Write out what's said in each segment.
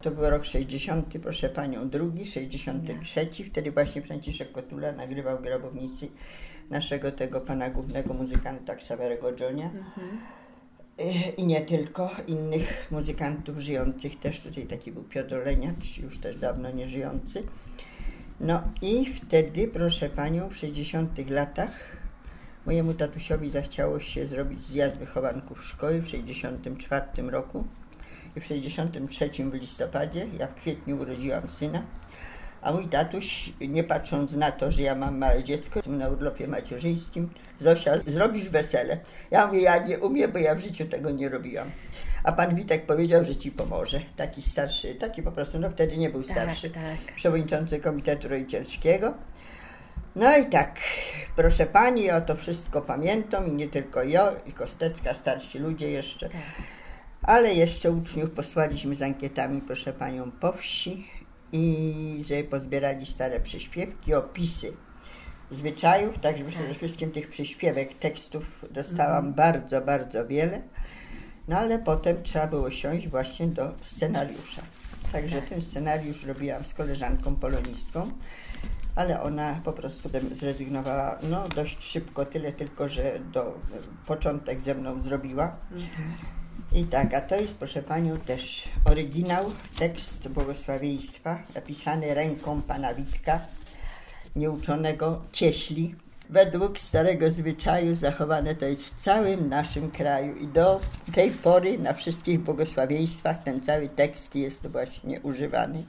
to był rok 60, proszę panią, drugi, 63. Wtedy właśnie Franciszek Kotula nagrywał Grobownicy naszego tego pana głównego muzykanta Ksawerego Dżonia. I nie tylko, innych muzykantów żyjących też. Tutaj taki był Piotr Leniacz, już też dawno nie żyjący. No i wtedy, proszę panią, w 60 latach mojemu tatusiowi zachciało się zrobić zjazd wychowanków szkoły w 64 roku. I w 63 w listopadzie, ja w kwietniu urodziłam syna, a mój tatuś, nie patrząc na to, że ja mam małe dziecko, jestem na urlopie macierzyńskim, Zosia, zrobisz wesele. Ja mówię, ja nie umiem, bo ja w życiu tego nie robiłam. A pan Witek powiedział, że ci pomoże. Taki starszy, taki po prostu, no wtedy nie był starszy, przewodniczący Komitetu Rodzicielskiego. No i tak, proszę pani, ja to wszystko pamiętam i nie tylko ja, i Kostecka, starsi ludzie jeszcze. Ale jeszcze uczniów posłaliśmy z ankietami, proszę panią, po wsi i żeby pozbierali stare przyśpiewki, opisy zwyczajów, także przede wszystkim tych przyśpiewek, tekstów dostałam bardzo, bardzo wiele. No ale potem trzeba było siąść właśnie do scenariusza. Także ten scenariusz robiłam z koleżanką polonistką, ale ona po prostu zrezygnowała no dość szybko, tyle tylko, że początek ze mną zrobiła. I tak, a to jest, proszę panią, też oryginał, tekst błogosławieństwa, napisany ręką pana Witka, nieuczonego cieśli. Według starego zwyczaju zachowane to jest w całym naszym kraju i do tej pory na wszystkich błogosławieństwach ten cały tekst jest właśnie używany.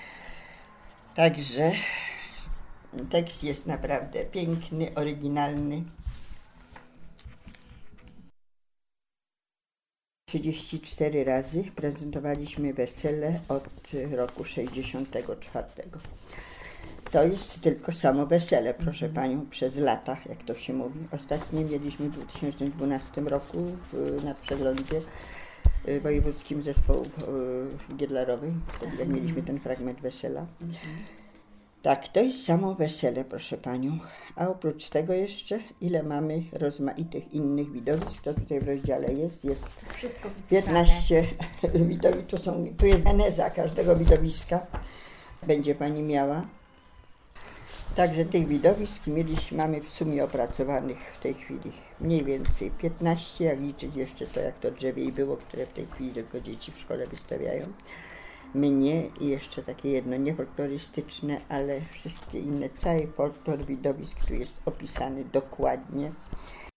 Także tekst jest naprawdę piękny, oryginalny. 34 razy prezentowaliśmy wesele od roku 64. To jest tylko samo wesele, proszę panią, przez lata, jak to się mówi. Ostatnie mieliśmy w 2012 roku na przeglądzie wojewódzkim zespołu giedlarowych. Wtedy mieliśmy ten fragment wesela. Tak, to jest samo wesele, proszę panią. A oprócz tego jeszcze, ile mamy rozmaitych innych widowisk, to tutaj w rozdziale jest wszystko 15 widowisk, tu jest geneza każdego widowiska, będzie pani miała. Także tych widowisk mamy w sumie opracowanych w tej chwili mniej więcej 15, jak liczyć jeszcze to, jak to drzewiej było, które w tej chwili tylko dzieci w szkole wystawiają. Mnie i jeszcze takie jedno niefolklorystyczne, ale wszystkie inne, cały folklor widowisk tu jest opisany dokładnie.